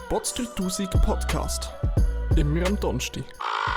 Potz3000 Podcast. Immer am Donnerstag.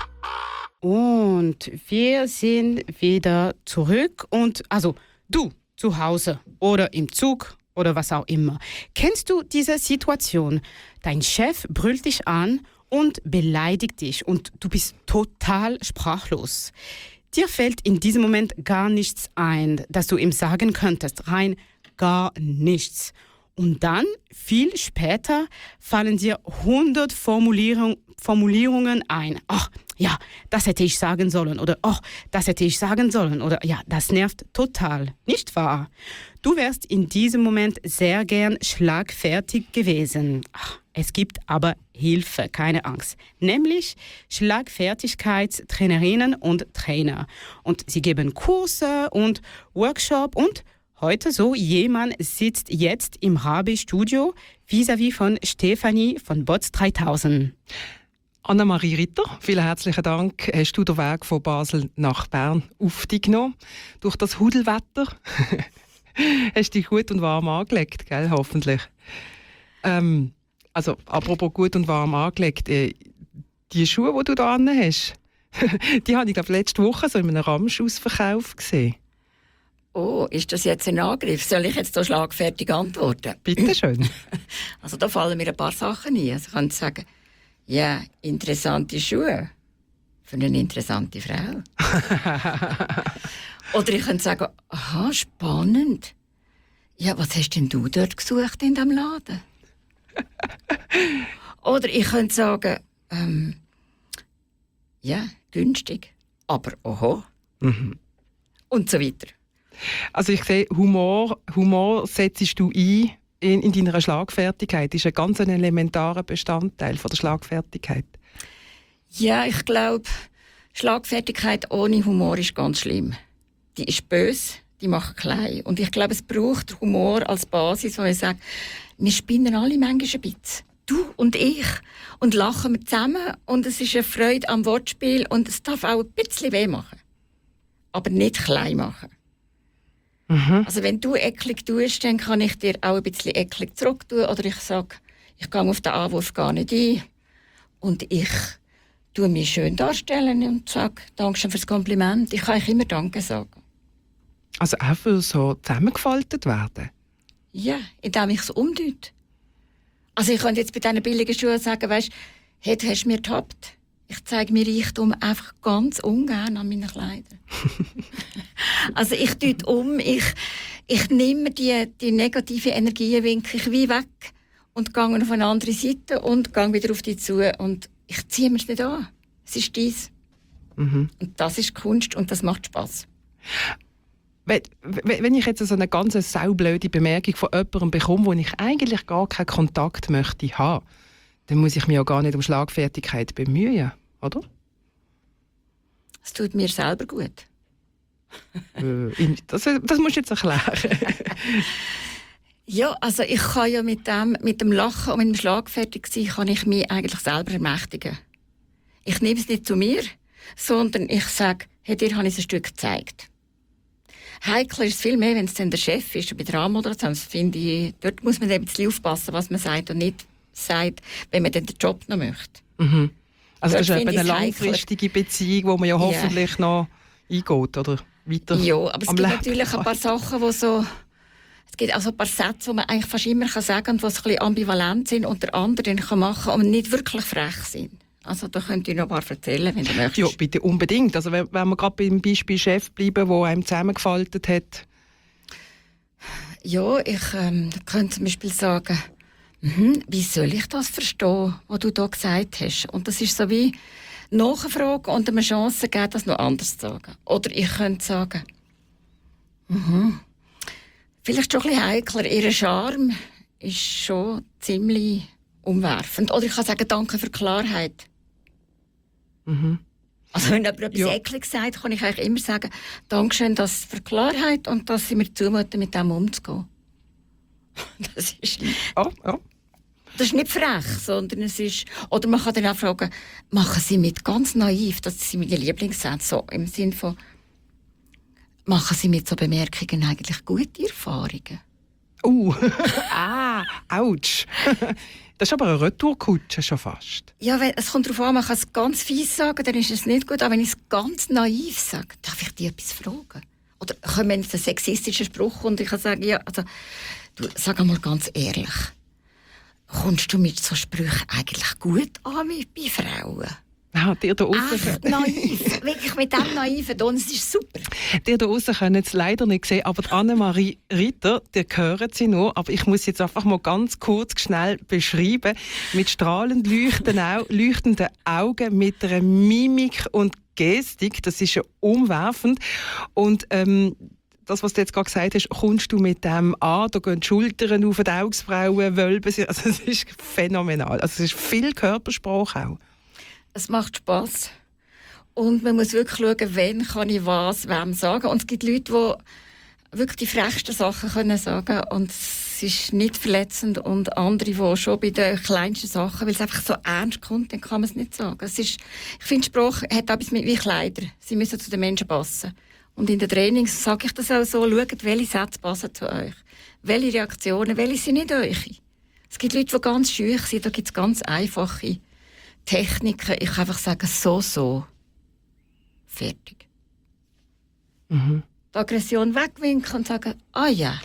Und wir sind wieder zurück du zu Hause oder im Zug oder was auch immer. Kennst du diese Situation? Dein Chef brüllt dich an und beleidigt dich und du bist total sprachlos. Dir fällt in diesem Moment gar nichts ein, das du ihm sagen könntest. Rein gar nichts. Und dann, viel später, fallen dir 100 Formulierungen ein. Ach, ja, das hätte ich sagen sollen. Oder, ach, das hätte ich sagen sollen. Oder, ja, das nervt total. Nicht wahr? Du wärst in diesem Moment sehr gern schlagfertig gewesen. Ach, es gibt aber Hilfe, keine Angst. Nämlich Schlagfertigkeitstrainerinnen und Trainer. Und sie geben Kurse und Workshops und heute so, jemand sitzt jetzt im Rabi-Studio vis-à-vis von Stefanie von Potz3000. Anna-Marie Ritter, vielen herzlichen Dank. Hast du den Weg von Basel nach Bern auf dich genommen? Durch das Hudelwetter? Hast dich gut und warm angelegt, gell? Hoffentlich. Apropos gut und warm angelegt, die Schuhe, die du da an hast, die habe ich letzte Woche so in einem Ramsch-Ausverkauf gesehen. Oh, ist das jetzt ein Angriff? Soll ich jetzt so schlagfertig antworten? Bitte schön. Also da fallen mir ein paar Sachen ein. Also ich kann sagen, ja, interessante Schuhe für eine interessante Frau. Oder ich kann sagen, aha, spannend. Ja, was hast denn du dort gesucht in diesem Laden? Oder ich könnte sagen, ja, günstig, aber oho. Mhm. Und so weiter. Also ich sehe, Humor setzt du ein in deiner Schlagfertigkeit. Das ist ein ganz elementarer Bestandteil von der Schlagfertigkeit. Ja, ich glaube, Schlagfertigkeit ohne Humor ist ganz schlimm. Die ist böse, die macht klein. Und ich glaube, es braucht Humor als Basis, wo ich sage, wir spinnen alle manchmal ein bisschen. Du und ich. Und lachen wir zusammen. Und es ist eine Freude am Wortspiel. Und es darf auch ein bisschen weh machen. Aber nicht klein machen. Mhm. Also wenn du eklig tust, dann kann ich dir auch ein bisschen eklig zurück tun. Oder ich sage, ich gehe auf den Anwurf gar nicht ein. Und ich tue mich schön darstellen und sage, Dankeschön fürs Kompliment. Ich kann euch immer Danke sagen. Also auch für so zusammengefaltet werden? Ja, indem ich es umdeute. Also ich könnte jetzt bei diesen billigen Schuhen sagen, weisst, heute hast du mir getappt. Ich zeige mir Reichtum einfach ganz ungern an meinen Kleidern. Also ich deute um, ich nehme die negative Energie, winke ich wie weg und gehe auf eine andere Seite und gehe wieder auf dich zu und ich ziehe mir es nicht an. Es ist dies. Mhm. Und das ist Kunst und das macht Spass. Wenn ich jetzt so eine ganz saublöde Bemerkung von jemandem bekomme, wo ich eigentlich gar keinen Kontakt möchte haben, dann muss ich mich ja gar nicht um Schlagfertigkeit bemühen, oder? Es tut mir selber gut. Das musst du jetzt erklären. Ja, also ich kann ja mit dem Lachen und mit dem Schlagfertigsein kann ich mich eigentlich selber ermächtigen. Ich nehme es nicht zu mir, sondern ich sage, hey, dir habe ich es ein Stück gezeigt. Heikel ist es viel mehr, wenn es dann der Chef ist, bei der Rahmenmoderation. Das finde ich, dort muss man ein bisschen aufpassen, was man sagt und nicht sagt, wenn man dann den Job noch möchte. Mhm. Also dort das ist eine langfristige Beziehung, die man ja hoffentlich noch eingeht, oder weiter. Ja, aber es gibt natürlich ein paar Sachen, wo so... Es gibt also ein paar Sätze, die man eigentlich fast immer sagen kann und die ein bisschen ambivalent sind und der andere kann machen und nicht wirklich frech sind. Also da könnt ihr noch ein paar erzählen, wenn du möchtest. Ja, bitte unbedingt. Also wenn wir gerade beim Beispiel Chef bleiben, der einem zusammengefaltet hat. Ja, ich könnte zum Beispiel sagen, wie soll ich das verstehen, was du da gesagt hast? Und das ist so wie nachfragen und eine Chance geben, das noch anders zu sagen. Oder ich könnte sagen, vielleicht schon ein bisschen heikler, ihr Charme ist schon ziemlich umwerfend. Oder ich kann sagen, danke für die Klarheit. Mhm. Also wenn jemand etwas Ekliges sagt, kann ich eigentlich immer sagen, Dankeschön für die Klarheit und dass Sie mir zumuten, mit dem umzugehen. Das ist... Das ist nicht frech, sondern es ist... Oder man kann dann auch fragen, machen Sie mit ganz naiv, das sind meine Lieblingssätze, so im Sinne von, machen Sie mit so Bemerkungen eigentlich gute Erfahrungen? Ouch. Das ist aber eine Retourkutsche schon fast. Ja, es kommt darauf an, man kann es ganz fies sagen, dann ist es nicht gut. Aber wenn ich es ganz naiv sage, darf ich dich etwas fragen? Oder wenn jetzt ein sexistischer Spruch und ich kann sagen, ja, also, du, sag einmal ganz ehrlich, kommst du mit so Sprüchen eigentlich gut an bei Frauen? Ja, dir da aussen, Echt naiv, wirklich mit dem naiven Ton, es ist super. dir da aussen können es leider nicht sehen, aber die Annemarie Ritter, die hören sie nur, aber ich muss jetzt einfach mal ganz kurz schnell beschreiben. Mit strahlend leuchtenden Augen, mit einer Mimik und Gestik, das ist ja umwerfend. Und das, was du jetzt gerade gesagt hast, kommst du mit dem an, da gehen die Schultern auf, die Augenbrauen, Wölben, also es ist phänomenal. Also es ist viel Körpersprache auch. Es macht Spass. Und man muss wirklich schauen, wann kann ich was wem sagen. Und es gibt Leute, die wirklich die frechsten Sachen können sagen und es ist nicht verletzend. Und andere, die schon bei den kleinsten Sachen, weil es einfach so ernst kommt, dann kann man es nicht sagen. Ich finde, Sprache hat etwas mit wie Kleider. Sie müssen zu den Menschen passen. Und in den Trainings sage ich das auch so, schaut, welche Sätze passen zu euch. Welche Reaktionen, welche sind nicht euch. Es gibt Leute, die ganz schüch sind, da gibt es ganz einfache Techniken. Ich kann einfach sagen, so. Fertig. Mhm. Die Aggression wegwinken und sagen, ja.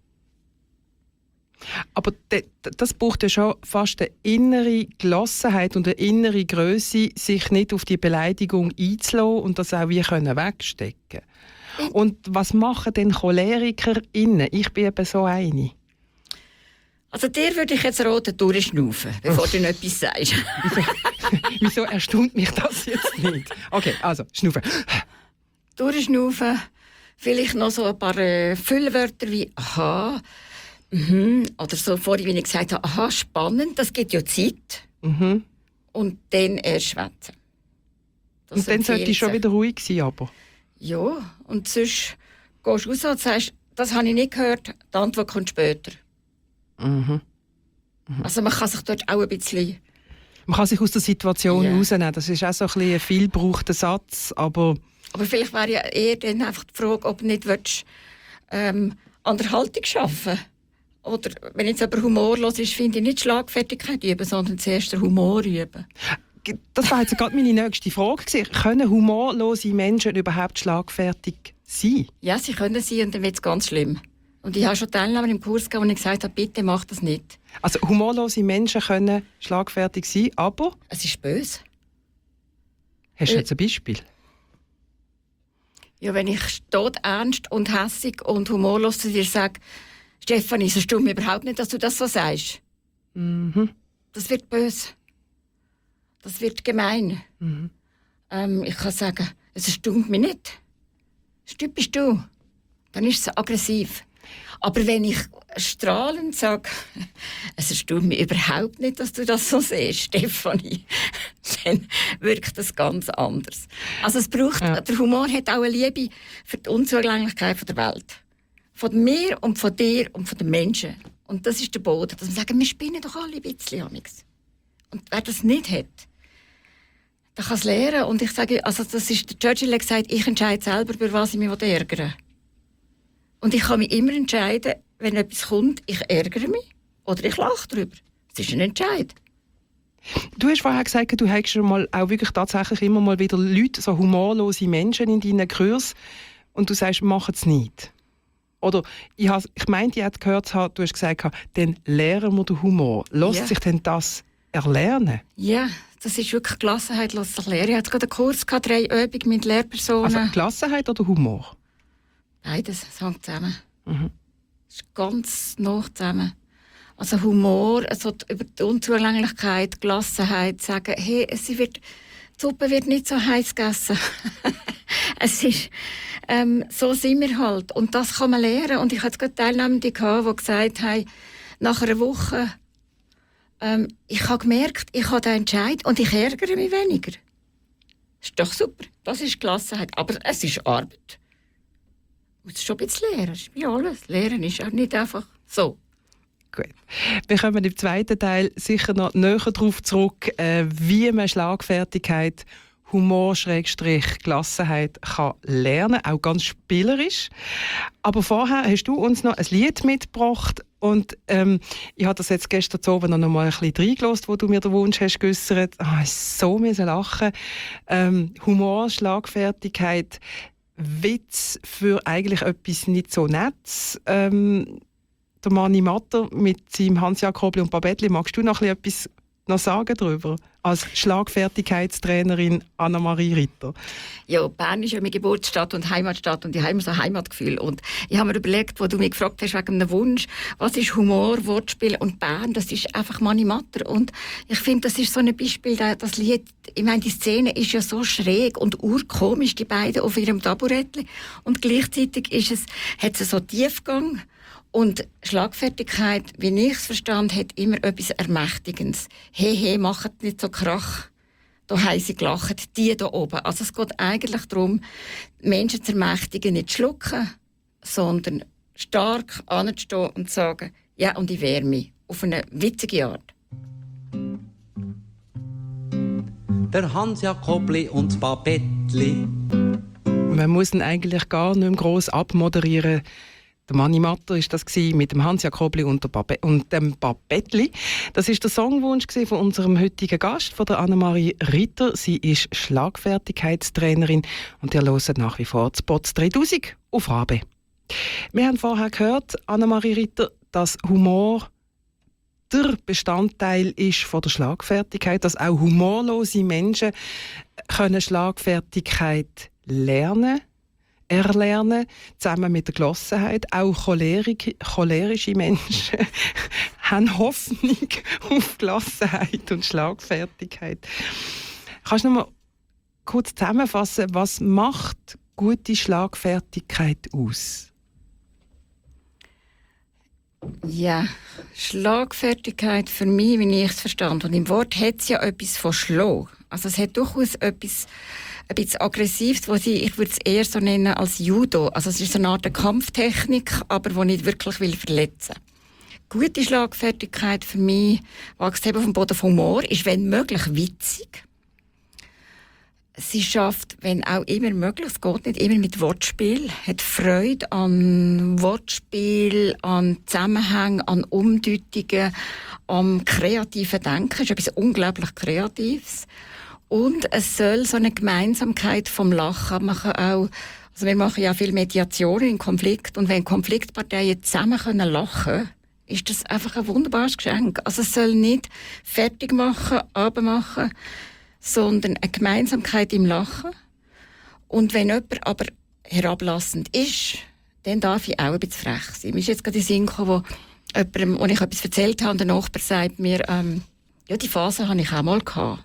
Aber das braucht ja schon fast eine innere Gelassenheit und eine innere Grösse, sich nicht auf die Beleidigung einzulassen und das auch wie wegstecken können. Und was machen denn CholerikerInnen? Ich bin eben so eine. Also dir würde ich jetzt roten durchschnaufen, bevor du noch etwas sagst. Wieso erstaunt mich das jetzt nicht? Okay, also, schnaufen. Durchschnaufen, vielleicht noch so ein paar Füllwörter wie «aha», oder so vorhin, wie ich gesagt habe, «aha, spannend», das gibt ja Zeit. Mhm. Und dann erst schwätzen. Und dann sollte ich schon wieder ruhig sein, aber? Ja, und sonst gehst du raus und sagst, das habe ich nicht gehört, die Antwort kommt später. Mhm. Also man kann sich dort auch ein bisschen... Man kann sich aus der Situation rausnehmen. Das ist auch so ein viel gebrauchter Satz, aber vielleicht wäre ja eher dann einfach die Frage, ob du nicht an der Haltung arbeiten. Oder wenn jetzt jemand humorlos ist, finde ich nicht Schlagfertigkeit üben, sondern zuerst den Humor üben. das war jetzt gerade meine nächste Frage gewesen. Können humorlose Menschen überhaupt schlagfertig sein? Ja, sie können sein und dann wird es ganz schlimm. Und ich habe schon Teilnehmer im Kurs gegeben, wo ich gesagt habe, bitte mach das nicht. Also humorlose Menschen können schlagfertig sein, aber... Es ist böse. Hast du jetzt ein Beispiel? Ja, wenn ich todernst und hässig und humorlos zu dir sage, Stefanie, es stimmt mir überhaupt nicht, dass du das so sagst. Mhm. Das wird böse. Das wird gemein. Mhm. Ich kann sagen, es stimmt mir nicht. Stimmt bist du. Dann ist es aggressiv. Aber wenn ich strahlend sage, es stimmt mir überhaupt nicht, dass du das so siehst, Stefanie, dann wirkt das ganz anders. Also es braucht, der Humor hat auch eine Liebe für die Unzugänglichkeit der Welt. Von mir und von dir und von den Menschen. Und das ist der Boden. Dass wir sagen, wir spinnen doch alle ein bisschen. Und wer das nicht hat, der kann es lernen. Und ich sage, also das ist, der Churchill hat gesagt, ich entscheide selber, über was ich mich ärgern will. Und ich kann mich immer entscheiden, wenn etwas kommt, ich ärgere mich oder ich lache darüber. Es ist ein Entscheid. Du hast vorher gesagt, du hast schon mal auch wirklich tatsächlich immer mal wieder Leute, so humorlose Menschen in deinen Kursen und du sagst, mach es nicht. Oder ich meinte, ich hätte gehört, du hast gesagt, dann lernen wir den Humor. Lässt sich denn das erlernen? Ja, das ist wirklich Gelassenheit, lässt sich lernen. Ich hatte gerade einen Kurs, 3 Übungen mit Lehrpersonen. Also Gelassenheit oder Humor? Beides, es hängt zusammen. Mhm. Es ist ganz nah zusammen. Also Humor, also über die Unzulänglichkeit, Gelassenheit, sagen, hey, die Suppe wird nicht so heiß gegessen. Es ist, so sind wir halt. Und das kann man lernen. Und ich hatte gerade Teilnehmende, die gesagt haben, nach einer Woche, ich habe gemerkt, ich habe den Entscheid und ich ärgere mich weniger. Das ist doch super. Das ist Gelassenheit. Aber es ist Arbeit. Man muss schon ein bisschen lernen. Das ist wie alles. Lernen ist auch nicht einfach so. Gut. Wir kommen im zweiten Teil sicher noch näher darauf zurück, wie man Schlagfertigkeit, Humor, Gelassenheit kann lernen, auch ganz spielerisch. Aber vorher hast du uns noch ein Lied mitgebracht Und ich habe das jetzt gestern Abend noch mal ein bisschen reingelassen, wo du mir den Wunsch hast geäussert. Ich so müssen lachen. Humor, Schlagfertigkeit, Witz für eigentlich etwas nicht so Nettes. Der Mani Matter mit seinem Hans-Jakobli und Babettli, magst du noch etwas noch sagen darüber? Als Schlagfertigkeitstrainerin Anna-Marie Ritter. Ja, Bern ist ja meine Geburtsstadt und Heimatstadt und ich habe immer so ein Heimatgefühl. Und ich habe mir überlegt, wo du mich gefragt hast wegen einem Wunsch, was ist Humor, Wortspiel und Bern, das ist einfach Mani Matter. Und ich finde, das ist so ein Beispiel, das Lied, ich meine, die Szene ist ja so schräg und urkomisch, die beiden auf ihrem Taburettli. Und gleichzeitig hat es so Tiefgang. Und Schlagfertigkeit, wie ich es verstanden hat immer etwas Ermächtigendes. Hey, macht nicht so Krach. Da haben sie gelacht, die da oben. Also es geht eigentlich darum, Menschen zu ermächtigen, nicht zu schlucken, sondern stark anzustehen und zu sagen, ja, und ich wehre mich. Auf eine witzige Art. Der Hans-Jakobli und das Babettli. Man muss ihn eigentlich gar nicht mehr gross abmoderieren. Der Mani Matter war das mit dem Hans-Jakobli und dem Babettli. Das war der Songwunsch von unserem heutigen Gast, von der Anna-Marie Ritter. Sie ist Schlagfertigkeitstrainerin und ihr hört nach wie vor das Bots 3000 auf AB. Wir haben vorher gehört, Anna-Marie Ritter, dass Humor der Bestandteil ist von der Schlagfertigkeit, dass auch humorlose Menschen können Schlagfertigkeit erlernen, zusammen mit der Gelassenheit. Auch cholerische Menschen haben Hoffnung auf Gelassenheit und Schlagfertigkeit. Kannst du noch mal kurz zusammenfassen, was macht gute Schlagfertigkeit aus? Ja, Schlagfertigkeit für mich, wie ich es verstand. Und im Wort hat es ja etwas von Schlag. Also es hat durchaus etwas ein bisschen Aggressives, was ich würde es eher so nennen als Judo. Also es ist eine Art Kampftechnik, aber die nicht wirklich verletzen will. Gute Schlagfertigkeit für mich, wächst eben vom Boden vom Humor, ist wenn möglich witzig. Sie schafft, wenn auch immer möglich, es geht nicht immer mit Wortspiel, hat Freude an Wortspiel, an Zusammenhängen, an Umdeutungen, am kreativen Denken. Es ist etwas unglaublich Kreatives. Und es soll so eine Gemeinsamkeit vom Lachen machen auch. Also wir machen ja viel Mediationen in Konflikt und wenn Konfliktparteien zusammen lachen können, ist das einfach ein wunderbares Geschenk. Also es soll nicht fertig machen, abmachen, sondern eine Gemeinsamkeit im Lachen. Und wenn jemand aber herablassend ist, dann darf ich auch ein bisschen frech sein. Mir ist jetzt gerade in den Sinn gekommen, wo ich etwas erzählt habe und der Nachbar sagt mir, ja, die Phase hatte ich auch mal gehabt.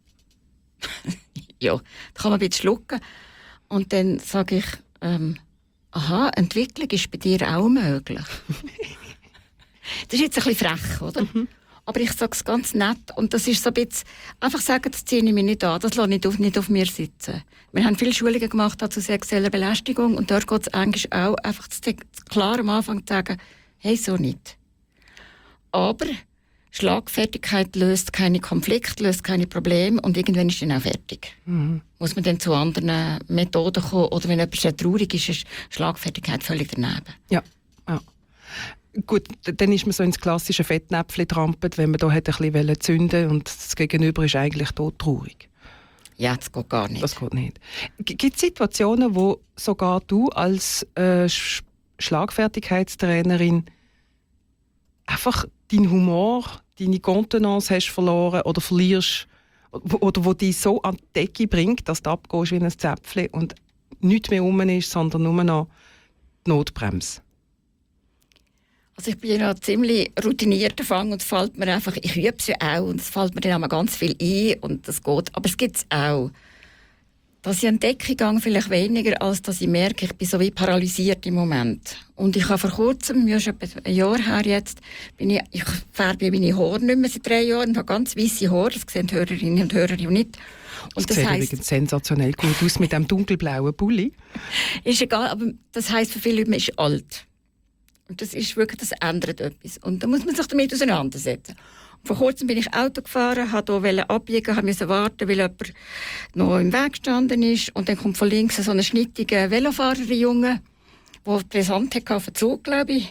Ja, da kann man ein bisschen schlucken. Und dann sage ich, aha, Entwicklung ist bei dir auch möglich. Das ist jetzt ein bisschen frech, oder? Mhm. Aber ich sage es ganz nett. Und das ist so ein bisschen, einfach sagen, das ziehe ich mir nicht an, das lasse ich nicht auf mir sitzen. Wir haben viele Schulungen gemacht zu sexueller Belästigung und dort geht es eigentlich auch einfach klar am Anfang zu sagen, hey, so nicht. Aber Schlagfertigkeit löst keine Konflikte, löst keine Probleme und irgendwann ist dann auch fertig. Mhm. Muss man dann zu anderen Methoden kommen oder wenn jemand sehr traurig ist, ist Schlagfertigkeit völlig daneben. Ja. Gut, dann ist man so ins klassische Fettnäpfchen trampelt, wenn man da hätte ein bisschen zünden und das Gegenüber ist eigentlich todtraurig. Ja, das geht gar nicht. Das geht nicht. Gibt es Situationen, wo sogar du als Schlagfertigkeitstrainerin einfach deinen Humor, deine Kontenance hast verloren oder verlierst oder wo dich so an die Decke bringt, dass du abgehst wie ein Zäpfchen und nichts mehr rum ist, sondern nur noch die Notbremse? Also ich bin ja noch ziemlich routiniert davon und es fällt mir einfach, ich übe es ja auch und es fällt mir dann auch ganz viel ein und das geht. Aber es gibt es auch. Dass ich an die Decke gehe, vielleicht weniger, als dass ich merke, ich bin so wie paralysiert im Moment. Und ich habe vor kurzem, ja schon ein Jahr her jetzt, ich färbe meine Haare nicht mehr seit 3 Jahren und habe ganz weisse Haare, das sehen Hörerinnen und Hörer nicht. Und das sieht übrigens sensationell gut aus mit dem dunkelblauen Pulli. Ist egal, aber das heisst für viele Leute, man ist alt. Und das ist wirklich, das ändert etwas. Und da muss man sich damit auseinandersetzen. Und vor kurzem bin ich Auto gefahren, wollte hier abbiegen, musste warten, weil jemand noch im Weg gestanden ist. Und dann kommt von links so ein schnittiger Velofahrer, Junge, der brisant hatte auf den Zug, glaube ich.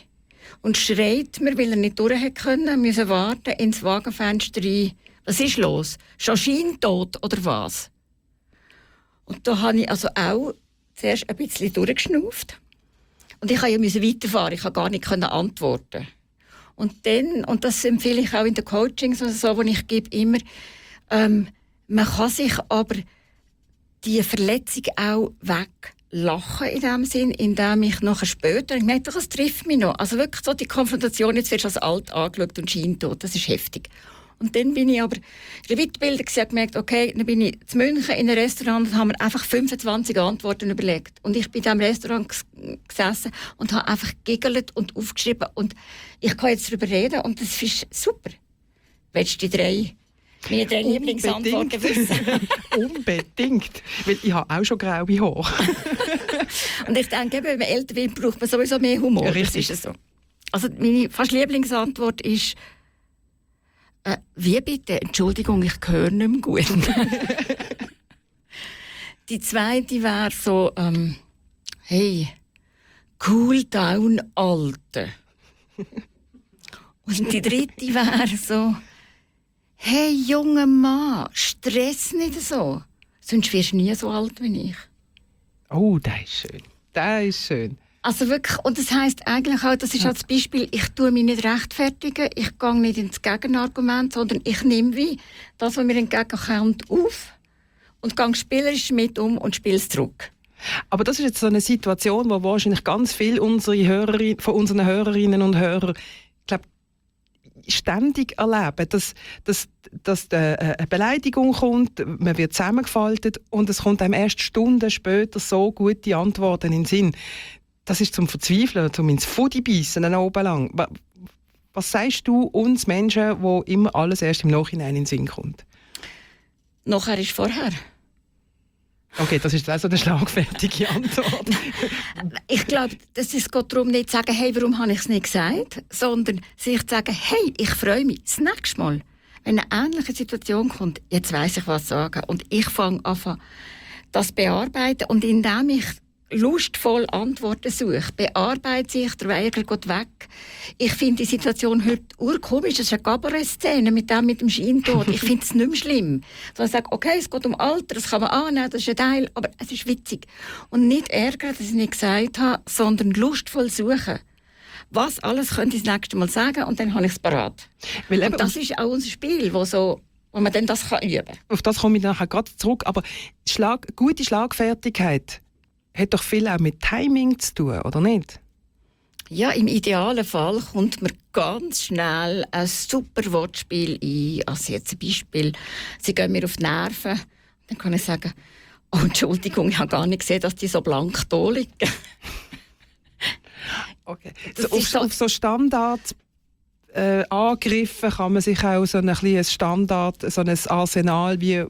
und schreit mir, weil er nicht durch hätte können, müssen warten, ins Wagenfenster rein. Was ist los? Schon scheintot oder was? Und da habe ich also auch zuerst ein bisschen durchgeschnauft. Und ich musste ja weiterfahren, ich konnte gar nicht antworten. Und dann, und das empfehle ich auch in den Coachings, also so, wo ich gebe, immer, man kann sich aber die Verletzung auch weglachen in dem Sinn, indem ich nachher später, ich merke, das trifft mich noch. Also wirklich so die Konfrontation, jetzt wirst du als alt angeschaut und scheintot, das ist heftig. Und dann bin ich aber in der Weiterbildung und gemerkt, okay, dann bin ich in München in einem Restaurant und habe mir einfach 25 Antworten überlegt. Und ich bin in diesem Restaurant gesessen und habe einfach giggelt und aufgeschrieben. Und ich kann jetzt darüber reden und das ist super. Willst du meine drei Lieblingsantworten wissen? Unbedingt. Weil ich habe auch schon graue Haare. Und ich denke, wenn man älter wird, braucht man sowieso mehr Humor. Richtig. Das ist so. Also meine fast Lieblingsantwort ist, wie bitte? Entschuldigung, ich höre nicht mehr gut. Die zweite wäre so, hey, cool down, Alte. Und die dritte wäre so, hey, junger Mann, stress nicht so. Sonst wirst du nie so alt wie ich. Oh, das ist schön. Das ist schön. Also wirklich, und das heisst eigentlich auch, das ist als Beispiel, ich tue mich nicht rechtfertigen, ich gehe nicht ins Gegenargument, sondern ich nehme wie das, was mir entgegenkommt, auf und gehe spielerisch mit um und spiele es zurück. Aber das ist jetzt so eine Situation, wo wahrscheinlich ganz viele von unseren Hörerinnen und Hörern, ich glaube, ständig erleben, dass eine Beleidigung kommt, man wird zusammengefaltet und es kommt einem erst Stunden später so gute Antworten in den Sinn. Das ist zum Verzweifeln, zum ins Fudi beißen oben lang. Was sagst du uns Menschen, wo immer alles erst im Nachhinein in den Sinn kommt? Nachher ist vorher. Okay, das ist also eine schlagfertige Antwort. Ich glaube, es geht darum, nicht zu sagen, hey, warum habe ich es nicht gesagt, sondern sich zu sagen, hey, ich freue mich. Das nächste Mal, wenn eine ähnliche Situation kommt, jetzt weiss ich, was sagen. Und ich fange an, das bearbeiten. Und indem ich lustvoll Antworten suche, bearbeite sich, der Weiger geht weg. Ich finde die Situation heute urkomisch. Das ist eine Kabarett-Szene mit dem Scheintod. Ich finde es nicht mehr schlimm. Sondern ich sage, okay, es geht um Alter, das kann man annehmen, das ist ein Teil, aber es ist witzig. Und nicht ärgern, dass ich es nicht gesagt habe, sondern lustvoll suchen. Was alles könnte ich das nächste Mal sagen und dann habe ich es parat. Und das ist auch unser Spiel, wo man dann das üben kann. Auf das komme ich nachher gerade zurück. Aber gute Schlagfertigkeit hat doch viel auch mit Timing zu tun, oder nicht? Ja, im idealen Fall kommt man ganz schnell ein super Wortspiel ein. Also jetzt ein Beispiel, sie gehen mir auf die Nerven. Dann kann ich sagen, oh, Entschuldigung, ich habe gar nicht gesehen, dass die so blank da liegen. Okay. Auf so Standard Angriffe kann man sich auch so ein Standard, so ein Arsenal wie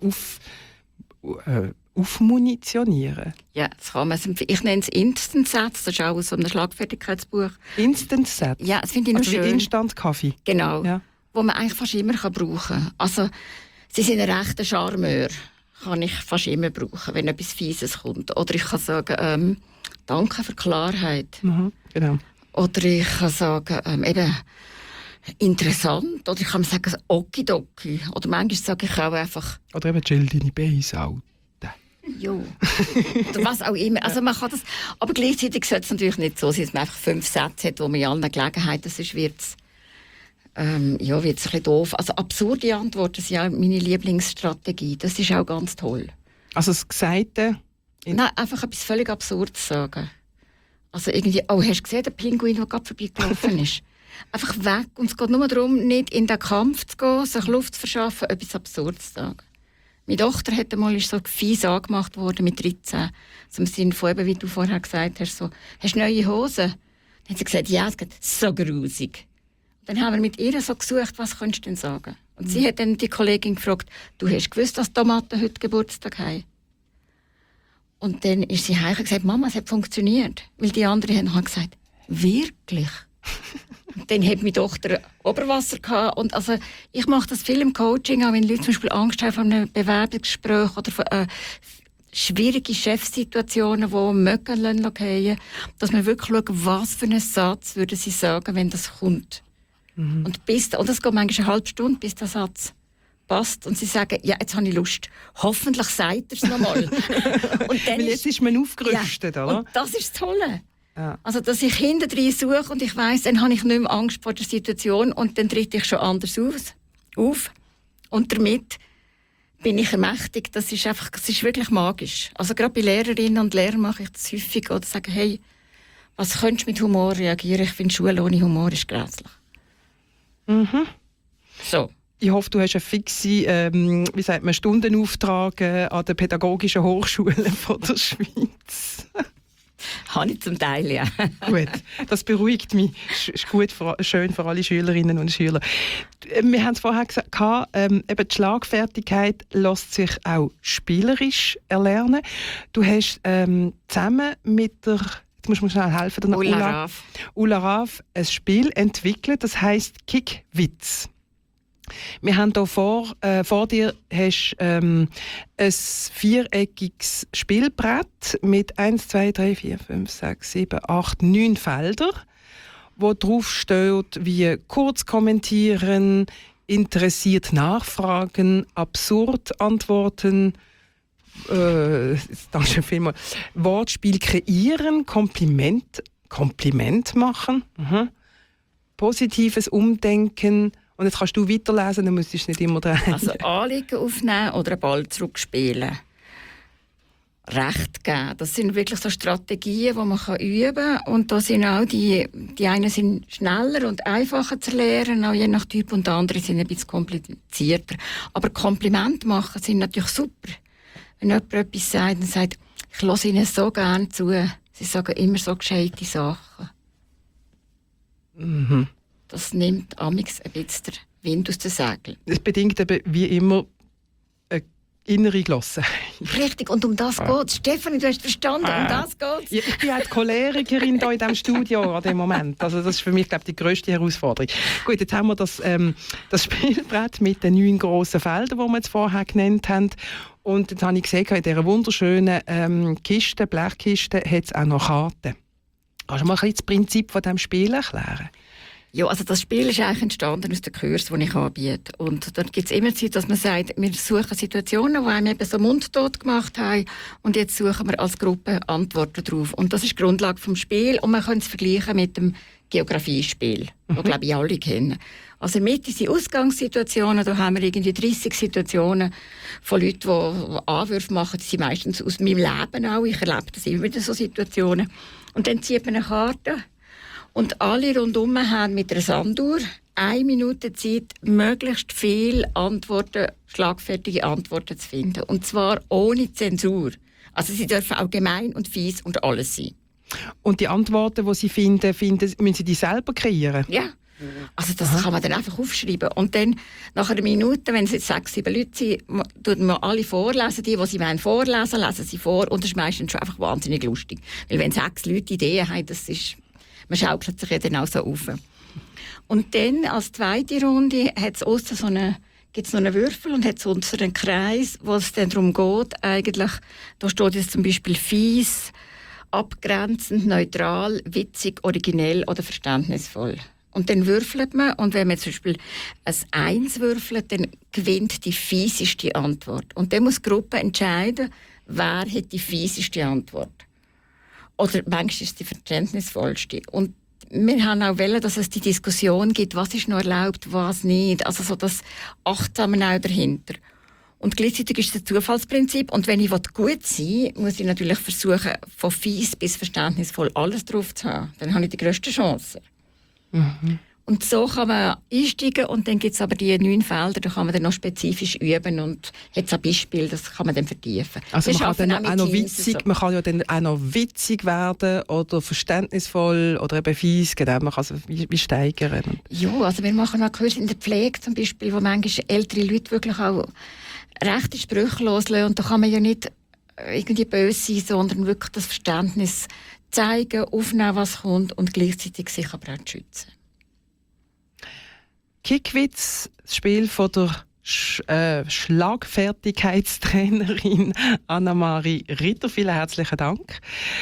aufmunitionieren. Ja, das kann man. Ich nenne es Instant Sets, das ist auch so ein Schlagfertigkeitsbuch. Instant Sets? Ja, das finde ich noch also schön. Wie Instant-Kaffee? Genau, ja. Wo man eigentlich fast immer brauchen kann. Also, sie sind ein rechter Charmeur, kann ich fast immer brauchen, wenn etwas Fieses kommt. Oder ich kann sagen, danke für Klarheit. Mhm, genau. Oder ich kann sagen, eben, interessant. Oder ich kann sagen, okidoki. Oder manchmal sage ich auch einfach... Oder eben, chill deine Beine out. Jo. Oder was auch immer. Also man kann das, aber gleichzeitig sollte es natürlich nicht so sein, dass man einfach 5 Sätze hat, wo man in allen Gelegenheiten, sonst wird es ein bisschen doof. Also absurde Antworten sind auch meine Lieblingsstrategie. Das ist auch ganz toll. Also das Gesagte... Nein, einfach etwas völlig Absurdes sagen. Also irgendwie, oh, hast du gesehen, der Pinguin, der gerade vorbeigelaufen ist? Einfach weg. Und es geht nur darum, nicht in den Kampf zu gehen, sich Luft zu verschaffen, etwas Absurdes zu sagen. Meine Tochter hat einmal so fies angemacht worden mit 13. So im Sinne von, eben, wie du vorher gesagt hast, so, hast du neue Hosen? Dann hat sie gesagt, ja, es geht so grusig. Dann haben wir mit ihr so gesucht, was könntest du denn sagen? Und sie hat dann die Kollegin gefragt, du hast gewusst, dass Tomaten heute Geburtstag haben? Und dann ist sie heim und gesagt, Mama, es hat funktioniert. Weil die anderen haben gesagt, wirklich? Und dann hat meine Tochter Oberwasser gehabt. Und also, ich mache das viel im Coaching, auch wenn Leute zum Beispiel Angst haben vor einem Bewerbungsgespräch oder schwierige Chefsituationen, die Möcken fallen, dass man wirklich schaut, was für einen Satz würden sie sagen, wenn das kommt. Und es geht manchmal eine halbe Stunde, bis der Satz passt. Und sie sagen, ja, jetzt habe ich Lust. Hoffentlich sagt er es nochmal. Weil jetzt ist man aufgerüstet, oder? Und das ist das Tolle. Ja. Also, dass ich hintendrein suche und ich weiss, dann habe ich nicht mehr Angst vor der Situation und dann trete ich schon anders auf. Und damit bin ich ermächtigt. Das ist wirklich magisch. Also gerade bei Lehrerinnen und Lehrern mache ich das häufig. Oder sage, hey, was könntest du mit Humor reagieren? Ich finde, Schule ohne Humor ist grässlich. So. Ich hoffe, du hast einen fixen Stundenauftrag an den pädagogischen Hochschulen von der Schweiz. Habe ich zum Teil, ja. Gut, das beruhigt mich. Ist gut, schön für alle Schülerinnen und Schüler. Wir haben es vorher gesagt, eben die Schlagfertigkeit lässt sich auch spielerisch erlernen. Du hast zusammen mit der, jetzt musst du mir schnell helfen, Ulla Raaf ein Spiel entwickelt, das heisst Kickwitz. Wir haben hier vor dir hast, ein viereckiges Spielbrett mit 1, 2, 3, 4, 5, 6, 7, 8, 9 Feldern, wo drauf steht wie kurz kommentieren, interessiert nachfragen, absurd antworten, danke vielmals, Wortspiel kreieren, Kompliment machen, positives Umdenken. Und jetzt kannst du weiterlesen, dann müsstest du nicht immer dran. Also Anliegen aufnehmen oder einen Ball zurückspielen. Recht geben. Das sind wirklich so Strategien, die man üben kann. Und da sind auch die einen sind schneller und einfacher zu lernen, auch je nach Typ, und die anderen sind ein bisschen komplizierter. Aber Komplimente machen sind natürlich super. Wenn jemand etwas sagt, dann sagt, ich höre ihnen so gerne zu. Sie sagen immer so gescheite Sachen. Mhm. Das nimmt amigs ein bisschen den Wind aus den Segeln. Es bedingt eben wie immer eine innere Gelassenheit. Richtig, und um das geht es. Stefanie, du hast verstanden, um das geht es. Ja, ich bin auch die Cholerikerin hier in diesem Studio an dem Moment. Also das ist für mich, glaube ich, die grösste Herausforderung. Gut, jetzt haben wir das Spielbrett mit den 9 grossen Feldern, die wir jetzt vorher genannt haben. Und jetzt habe ich gesehen, in dieser wunderschönen Kiste, Blechkiste, hat es auch noch Karten. Kannst du mal ein bisschen das Prinzip von diesem Spiel erklären? Ja, also das Spiel ist eigentlich entstanden aus den Kursen, die ich anbiete. Und dann gibt es immer Zeit, dass man sagt, wir suchen Situationen, die einem eben so mundtot gemacht haben, und jetzt suchen wir als Gruppe Antworten darauf. Und das ist die Grundlage des Spiels, und man kann es vergleichen mit dem Geografiespiel, das, glaube ich, alle kennen. Also in der Mitte sind Ausgangssituationen, da haben wir irgendwie 30 Situationen von Leuten, die Anwürfe machen, die sind meistens aus meinem Leben auch, ich erlebe das immer wieder, so Situationen. Und dann zieht man eine Karte, und alle rundherum haben mit einer Sanduhr 1 Minute Zeit, möglichst viele Antworten, schlagfertige Antworten zu finden. Und zwar ohne Zensur. Also sie dürfen auch gemein und fies und alles sein. Und die Antworten, die sie finden, müssen sie die selber kreieren? Ja. Also das kann man dann einfach aufschreiben. Und dann, nach einer Minute, wenn es jetzt 6, 7 Leute sind, tun wir alle vorlesen. Die sie vorlesen, lesen sie vor. Und das ist meistens schon einfach wahnsinnig lustig. Weil wenn 6 Leute Ideen haben, das ist... Man schaukelt sich ja dann auch so auf. Und dann, als zweite Runde, gibt es noch einen Würfel und hat unter einen Kreis, wo es dann darum geht, eigentlich, da steht jetzt zum Beispiel fies, abgrenzend, neutral, witzig, originell oder verständnisvoll. Und dann würfelt man, und wenn man zum Beispiel ein 1 würfelt, dann gewinnt die fieseste Antwort. Und dann muss die Gruppe entscheiden, wer hat die fieseste Antwort. Oder manchmal ist es die verständnisvollste. Und wir haben auch wollen, dass es die Diskussion gibt, was ist noch erlaubt, was nicht. Also so das Achtsame auch dahinter. Und gleichzeitig ist es ein Zufallsprinzip. Und wenn ich gut sein will, muss ich natürlich versuchen, von fies bis verständnisvoll alles drauf zu haben. Dann habe ich die grösste Chance. Mhm. Und so kann man einsteigen, und dann gibt es aber die 9 Felder, da kann man dann noch spezifisch üben, und jetzt ein Beispiel, das kann man dann vertiefen. Also man kann dann auch noch witzig, so. Man kann ja dann auch noch witzig werden oder verständnisvoll oder eben fies, genau, man kann es wie steigern. Ja, also wir machen auch Kurse in der Pflege zum Beispiel, wo manchmal ältere Leute wirklich auch rechte Sprüche loslassen, und da kann man ja nicht irgendwie böse sein, sondern wirklich das Verständnis zeigen, aufnehmen, was kommt, und gleichzeitig sich aber auch schützen. Kickwitz, das Spiel von der Schlagfertigkeitstrainerin Annemarie Ritter. Vielen herzlichen Dank.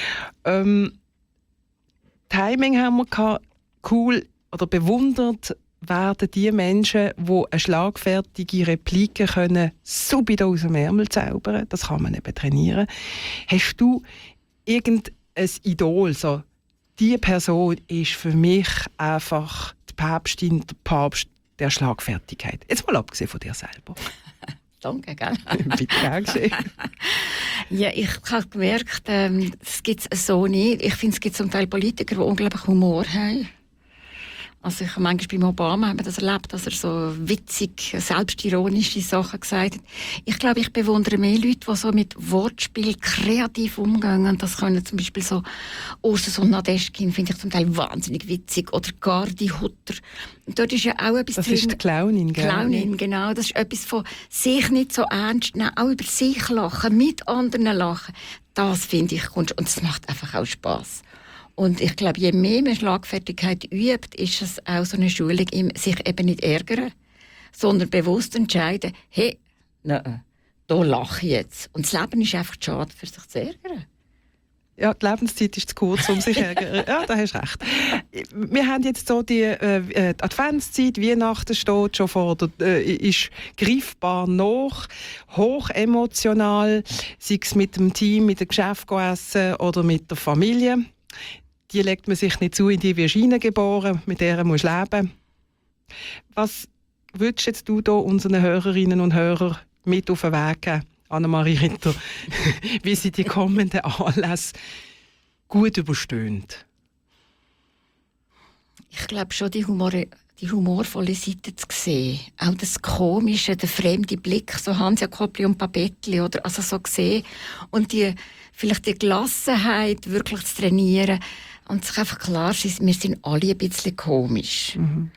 Timing haben wir gehabt. Cool oder bewundert werden die Menschen, die eine schlagfertige Replike können, subito aus dem Ärmel zaubern. Das kann man eben trainieren. Hast du irgendein Idol? So, diese Person ist für mich einfach die Päpstin, der Papst der Schlagfertigkeit. Jetzt mal abgesehen von dir selber. Danke, gell? Bitte gern geschehen. Ja, ich habe gemerkt, es gibt es so nicht. Ich finde, es gibt zum Teil Politiker, die unglaublich Humor haben. Also ich habe manchmal beim Obama haben wir das erlebt, dass er so witzig, selbstironische Sachen gesagt hat. Ich glaube, ich bewundere mehr Leute, die so mit Wortspiel kreativ umgehen. Und das können zum Beispiel so Ursus und Nadeschkin, finde ich zum Teil wahnsinnig witzig. Oder Gardi Hutter. Und dort ist ja auch etwas Das drin. ist die Clownin, gell? Clownin, genau. Das ist etwas von sich nicht so ernst nehmen, auch über sich lachen, mit anderen lachen. Das finde ich Kunst. Und es macht einfach auch Spass. Und ich glaube, je mehr man Schlagfertigkeit übt, ist es auch so eine Schulung, sich eben nicht ärgern, sondern bewusst entscheiden, hey, nein, da lache ich jetzt. Und das Leben ist einfach schade, für sich zu ärgern. Ja, die Lebenszeit ist zu kurz, um sich zu ärgern. Ja, da hast du recht. Wir haben jetzt so die Adventszeit, Weihnachten steht schon vor, ist greifbar nach, hoch emotional, sei es mit dem Team, mit dem Geschäft essen oder mit der Familie. Die legt man sich nicht zu, in die wirst du hineingeboren, mit der musst du leben. Was würdest jetzt du da unseren Hörerinnen und Hörern mit auf den Weg geben, Annemarie Ritter, wie sie die kommenden Anlässe gut überstehen? Ich glaube schon, die humorvolle Seite zu sehen. Auch das Komische, der fremde Blick, so Hans-Jakobli und Papettli, oder also so gesehen. Und vielleicht die Gelassenheit wirklich zu trainieren. Und sich einfach klar sein, wir sind alle ein bisschen komisch.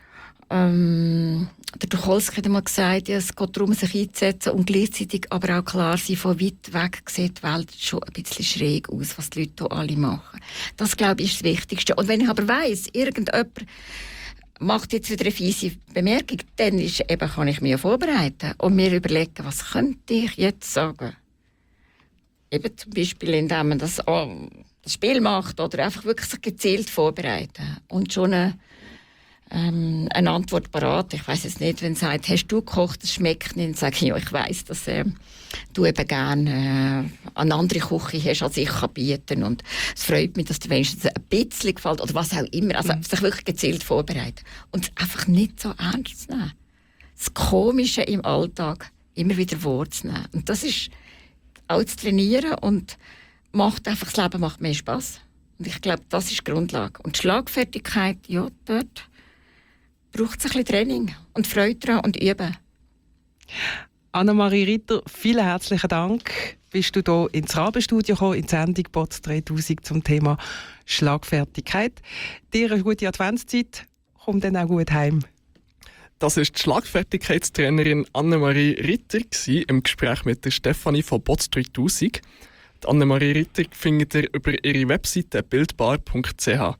Der Tucholsky hat mal gesagt, ja, es geht darum, sich einzusetzen und gleichzeitig aber auch klar sein, von weit weg sieht die Welt schon ein bisschen schräg aus, was die Leute hier alle machen. Das, glaube ich, ist das Wichtigste. Und wenn ich aber weiss, irgendjemand macht jetzt wieder eine fiese Bemerkung, dann kann ich mich ja vorbereiten und mir überlegen, was könnte ich jetzt sagen. Eben zum Beispiel, indem man das Spiel macht oder einfach wirklich sich gezielt vorbereiten und schon eine Antwort parat. Ich weiss jetzt nicht, wenn man sagt, hast du gekocht, das schmeckt nicht, dann sage ich, ja, ich weiss, dass du eben gerne eine andere Küche hast, als ich kann bieten. Und es freut mich, dass dir wenigstens ein bisschen gefällt oder was auch immer. Also sich wirklich gezielt vorbereiten und einfach nicht so ernst nehmen. Das Komische im Alltag immer wieder wahrzunehmen. Und das ist auch zu trainieren und das Leben macht mehr Spass. Und ich glaube, das ist die Grundlage. Und die Schlagfertigkeit, ja, dort braucht es ein bisschen Training und Freude daran und Üben. Annemarie Ritter, vielen herzlichen Dank. Bist du hier ins Rabenstudio gekommen, in die Sendung BOTS 3000 zum Thema Schlagfertigkeit. Dir eine gute Adventszeit. Komm dann auch gut heim. Das war die Schlagfertigkeitstrainerin Annemarie Ritter im Gespräch mit der Stefanie von BOTS 3000. Die Annemarie Ritter findet ihr über ihre Webseite bildbar.ch.